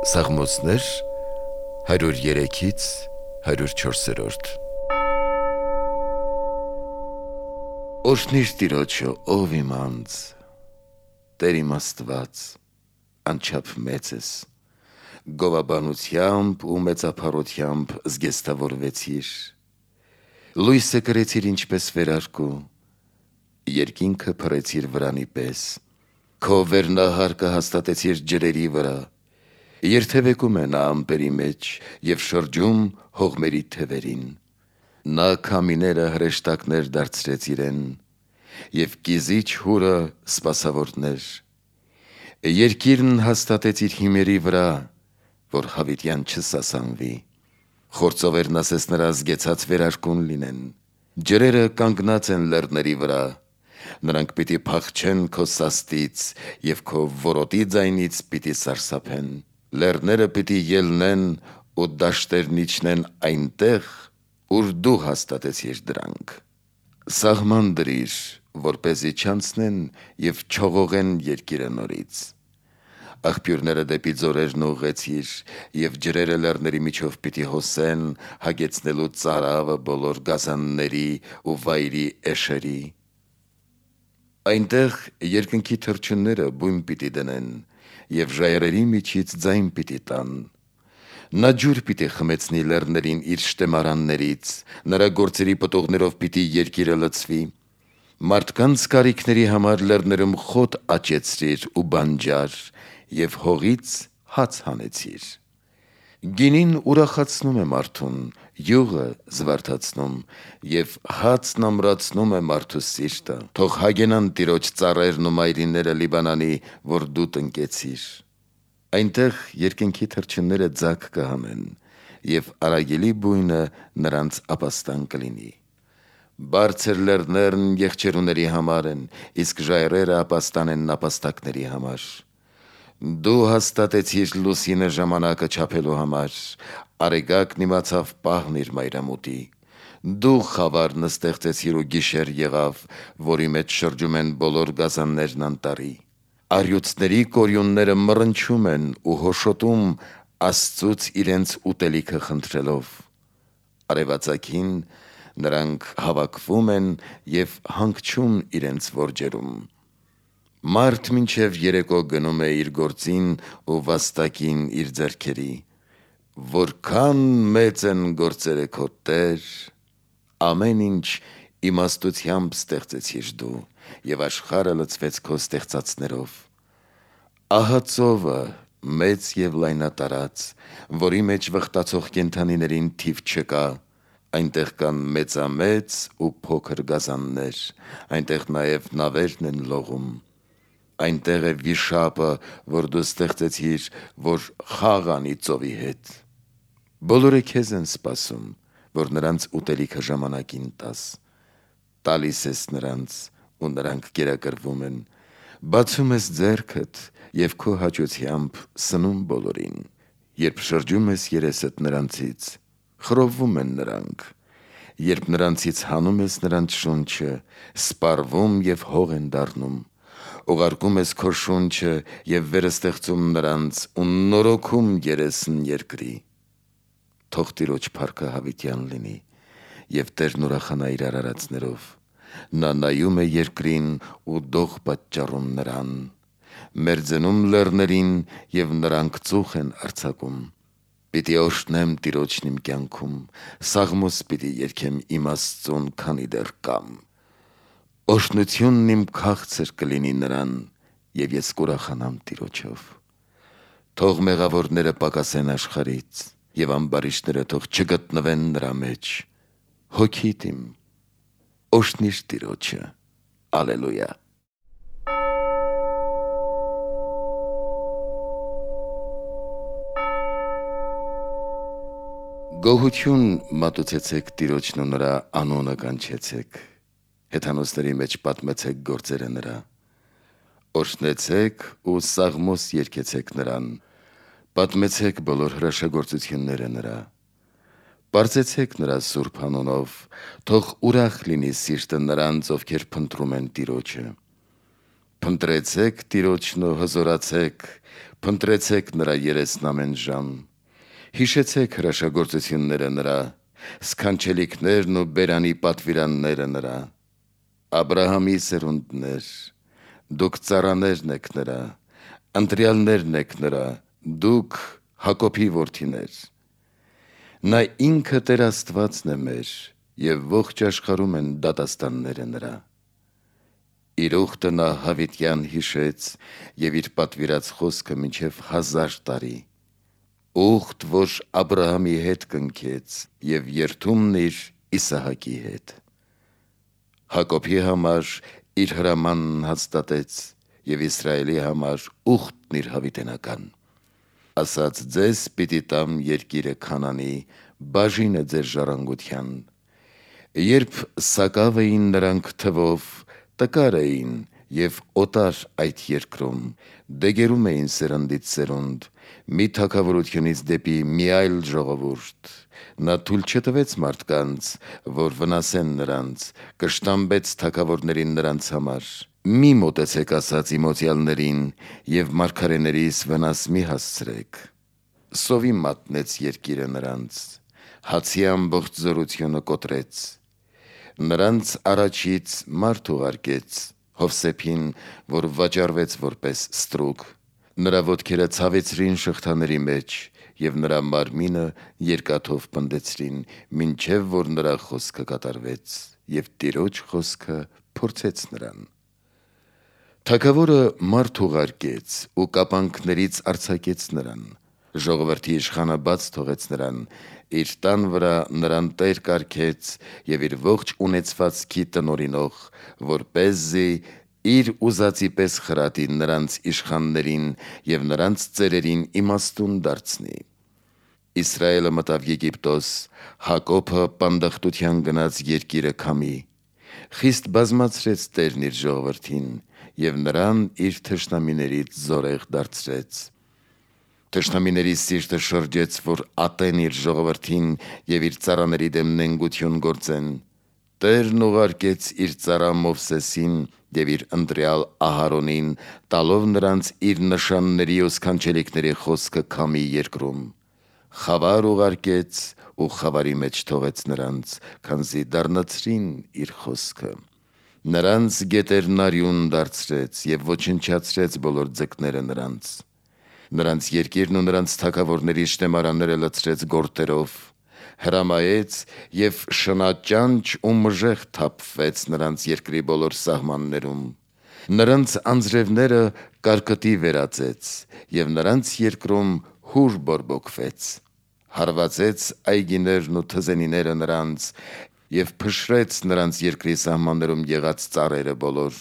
Սաղմոսներ 103-ից 104-րդ Օրհնիր Տիրոջը, ով իմ անձ, Տեր իմ Աստված, անչափ մեծ ես, գովաբանությամբ ու մեծափառությամբ զգեստավորվեցիր, լույսը կրեցիր ինչպես վերարկու, երկինքը փռեցիր վրանի պես, քո վերնահարկը հաստատեցիր ջրերի վրա, երթևեկում է նա ամպերի մեջ և շրջում հողմերի թևերին, նա քամիները հրեշտակներ դարձրեց իրեն և կիզիչ հուրը սպասավորներ, երկիրն հաստատեց իր հիմերի վրա, որ հավիտյան չսասանվի, խործովերն ասես նրա զգեցած վերարկուն լինեն, ջրերը կանգնած են լեռների վրա, նրանք պիտի փախչեն քո սաստից և քո որոտի ձայնից պիտի սարսափեն, լեռները պիտի ելնեն ու դաշտերն իջնեն այնտեղ, ուր դու հաստատեցիր դրանք, սահման դրիր, որպեսզի չանցնեն և չողողեն երկիրը նորից, աղբյուրները դեպի ձորերն ուղղեցիր և ջրերը լեռների միջով պիտի հոսեն, հագեցնելու ծարավը բոլոր գազանների ու վայրի էշերի, այնտեղ երկնքի թռչունները բույն պիտի դնեն և ժայռերի միջից ձայն պիտի տան, նա ջուր պիտի խմեցնի լեռներին իր շտեմարաններից, նրա գործերի պտուղներով պիտի երկիրը լցվի, մարդկանց կարիքների համար լեռներում խոտ աճեցրիր ու բանջար և հողից հաց հանեցիր, գինին ուրախացնում է մարդուն, յուղը զվարթացնում և հացն ամրացնում է մարդու սիրտը, թող հագենան Տիրոջ ծառերն ու մայրիները Լիբանանի, որ դու տնկեցիր, այնտեղ երկնքի թռչունները ձագ կհանեն և արագիլի բույնը նրանց ապաստան կլինի, բարձր լեռներն եղջերուների համար են, իսկ ժայռերը ապաստան են նապաստակների համար, դու հաստատեցիր լուսինը ժամանակը չափելու համար, արեգակն իմացավ պահն իր մայրամուտի, դու խավարն ստեղծեցիր ու գիշեր եղավ, որի մեջ շրջում են բոլոր գազաններն անտառի, առյուծների կորյունները մռնչում են ու հոշոտում Աստծուց իրենց ուտելիքը խնդրելով, արևածագին նրանք հավաքվում են և հանգչում իրենց որջերում, մարդ մինչև երեկո գնում է իր գործին ու վաստակին իր ձեռքերի, որքան մեծ են գործերը քո Տեր, ամեն ինչ իմաստությամբ ստեղծեցիր դու և աշխարհը լցվեց քո ստեղծածներով, ահա ծովը մեծ և լայնատարած, որի մեջ վխտացող կենդանիներին թիվ չկա, այնտեղ կան մեծամեծ ու փոքր գազաններ, այնտեղ նաև նավերն են լողում, այնտեղ է վիշապը, որ դու ստեղծեցիր, որ խաղ անի ծովի հետ, բոլորը քեզ են սպասում, որ նրանց ուտելիքը ժամանակին տաս, տալիս ես նրանց ու նրանք կերակրվում են, բացում ես ձեռքդ և քո հաճությամբ սնում բոլորին, երբ շրջում ես երեսդ նրանցից, խռովվում են նրանք, երբ նրանցից հանում ես նրանց շունչը, սպառվում և հող են դառնում, ուղարկում ես քո շունչը և վերստեղծում նրանց ու նորոգում երեսն երկրի, թող Տիրոջ փառքը հավիտյան լինի և Տերն ուրախանա իր արարածներով, նա նայում է երկրին ու դող պատճառում նրան, մերձենում լեռներին և նրանք ծուխ են արձակում, պիտի օրհնեմ Տիրոջն իմ կյանքում, սաղմոս պիտի երգեմ իմ Աստծուն, քանի դեռ կամ, օրհնությունն իմ քաղցր կլինի նրան և ես կուրախանամ Տիրոջով, թող մեղավորները պակասեն աշխարհից և ամբարիշտները թող չգտնվեն նրա մեջ, հոգիդ իմ, օրհնիր Տիրոջը, ալելույա, Գոհություն մատուցեցեք Տիրոջն ու նրա անունը կանչեցեք, հեթանոսների մեջ պատմեցեք գործերը նրա, օրհնեցեք ու սաղմոս երգեցեք նրան, պատմեցեք բոլոր հրաշագործությունները նրա, պարզեցեք նրա սուրբ անունով, թող ուրախ լինի սիրտը նրանց, ովքեր փնտրում են Տիրոջը, Փնտրեցեք Տիրոջն ու հզորացեք, փնտրեցեք նրա երեսն ամեն ժամ։ Հիշեցեք հրաշագործությունները նրա, սքանչելիքներն ու բերանի պատվիրանները նրա։ Աբրահամի սերունդներ, դուք ծառաներն եք նրա, ընտրյալներն եք նրա, դուք Հակոբի որդիներ։ Նա ինքը Տեր Աստվածն է մեր, և ողջ աշխարհում են դատաստանները նրա։ Իր ուխտը նա Հավիտյան հիշեց և իր պատվիրած խոսքը մինչև 1000 տարի։ Ուխտ, որ Աբրահամի հետ կնքեց և երդումն իր Իսահակի հետ։ Հակոբի համար իր հրամանն հաստատեց և Իսրայելի համար ուխտն իր հավիտենական։ Ասաց ձեզ պիտի տամ երկիրը Քանանի, բաժինը ձեր ժառանգության։ Երբ սակավ էին նրանք թվով, տկար էին և օտար այդ երկրում, դեգերում էին սերնդից սերունդ, մի թագավորությունից դեպի մի այլ ժողովուրդ։ Նա թույլ չտվեց մարդկանց, որ վնասեն նրանց, կշտամբեց թագավորներին նրանց համար։ Մի մոտեցեք, ասաց իմոցյալներին, և մարգարեներիս վնաս մի հասցրեք։ Սովի մատնեց երկիրը նրանց, հացի ամբողջ զորությունը կոտրեց։ Նրանց առաջից մարդ ուղարկեց, Հովսեփին, որ վաճառվեց որպես ստրուկ։ Նրա ոտքերը ցավեցրին շղթաների մեջ, և նրա մարմինը երկաթով պնդեցրին, մինչև որ նրա խոսքը կատարվեց, և Տիրոջ խոսքը փորձեց նրան։ Թագավորը մարդ ուղարկեց ու կապանքներից արձակեց նրան։ Ժողովրդի իշխանը բաց թողեց նրան, իր տան վրա նրան տեր կարգեց և իր ողջ ունեցվածքի տնօրինող, որպեսզի իր ուզածի պես խրատի նրանց իշխաններին և նրանց ծերերին իմաստուն դարձնի։ Իսրայելը մտավ Եգիպտոս, Հակոբը պանդախտության գնաց երկիրը քամի։ Խիստ բազմացրեց Տերն իր ժողովրդին և նրան իր թշնամիներից զորեղ դարձրեց։ Թշնամիների սիրտը շրջեց, որ ատեն իր ժողովրդին և իր ծառաների դեմ նենգություն գործեն։ Տերն ուղարկեց իր ծառա Մովսեսին և իր ընտրյալ Ահարոնին, տալով նրանց իր նշանների ու սքանչելիքների խոսքը քամի երկրում։ Խավար ուղարկեց ու խավարի մեջ թողեց նրանց, քանզի դառնացրին իր խոսքը։ Նրանց գետերն արյուն դարձրեց և ոչնչացրեց բոլոր ձկները նրանց։ Նրանց երկիրն ու նրանց թագավորների շտեմարանները լցրեց գորտերով, հրամայեց և շնաճանճ ու մժեղ թափվեց նրանց երկրի բոլոր սահմաններում։ Նրանց անձրևները կարկտի վերածեց և նրանց երկրում հուր բորբոքվեց։ Հարվածեց այգիներն ու թզենիները նրանց և փշրեց նրանց երկրի սահմաններում եղած ծառերը բոլոր։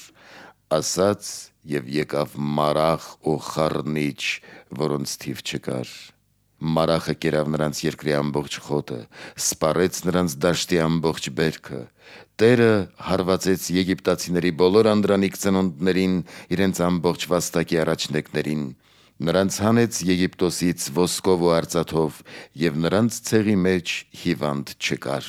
Ասաց և եկավ մարախ ու խառնիչ, որոնց թիվ չկար։ Մարախը կերավ նրանց երկրի ամբողջ խոտը, սպառեց նրանց դաշտի ամբողջ բերքը։ Տերը հարվածեց եգիպտացիների բոլոր անդրանիկ ծնունդներին, իրենց ամբողջ վաստակի առաջնեկներին։ Նրանց հանեց Եգիպտոսից ոսկով ու արծաթով, և նրանց ցեղի մեջ հիվանդ չկար։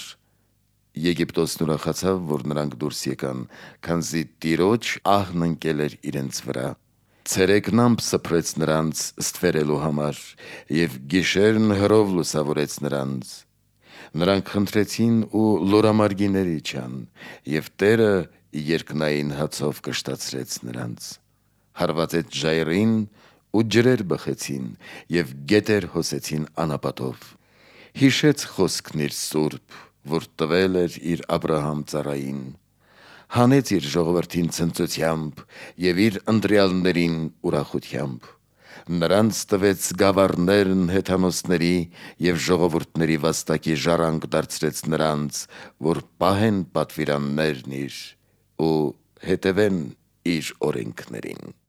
Եգիպտոսն ուրախացավ, որ նրանք դուրս եկան, քանզի Տիրոջ ահն ընկել էր իրենց վրա։ Ցերեկն ամպ սփռեց նրանց ստվերելու համար, և գիշերն հրով լուսավորեց նրանց։ Նրանք խնդրեցին ու լորամարգիներ իջան, և Տերը երկնային հացով կշտացրեց նրանց։ Հարվածեց ժայռին ու ջրեր բխեցին, և գետեր հոսեցին անապատով։ Հիշեց խոսքն իր սուրբ, որ տվել էր իր Աբրահամ ծառային։ Հանեց իր ժողովրդին ցնծությամբ և իր ընտրյալներին ուրախությամբ։ Նրանց տվեց գավառներն հեթանոսների և ժողովուրդների վաստակի ժառանգ դարձրեց նրանց, որ պահեն պատվիրաններն իր ու հետևեն իր օրենքներին։